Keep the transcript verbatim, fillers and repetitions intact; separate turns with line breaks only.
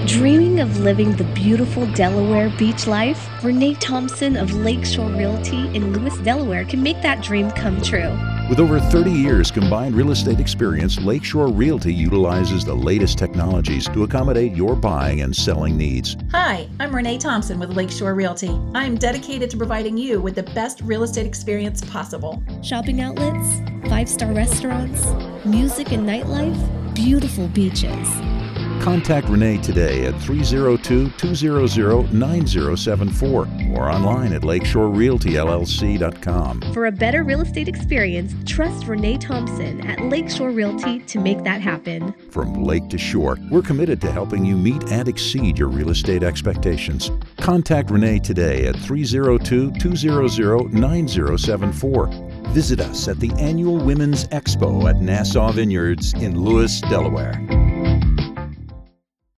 Dreaming of living the beautiful Delaware beach life? Renee Thompson of Lakeshore Realty in Lewis, Delaware can make that dream come true.
With over thirty years combined real estate experience, Lakeshore Realty utilizes the latest technologies to accommodate your buying and selling needs.
Hi, I'm Renee Thompson with Lakeshore Realty. I'm dedicated to providing you with the best real estate experience possible.
Shopping outlets, five-star restaurants, music and nightlife, beautiful beaches.
Contact Renee today at three oh two, two hundred, nine oh seven four or online at lakeshore realty l l c dot com.
For a better real estate experience, trust Renee Thompson at Lakeshore Realty to make that happen.
From lake to shore, we're committed to helping you meet and exceed your real estate expectations. Contact Renee today at three oh two, two hundred, nine oh seven four. Visit us at the annual Women's Expo at Nassau Vineyards in Lewis, Delaware.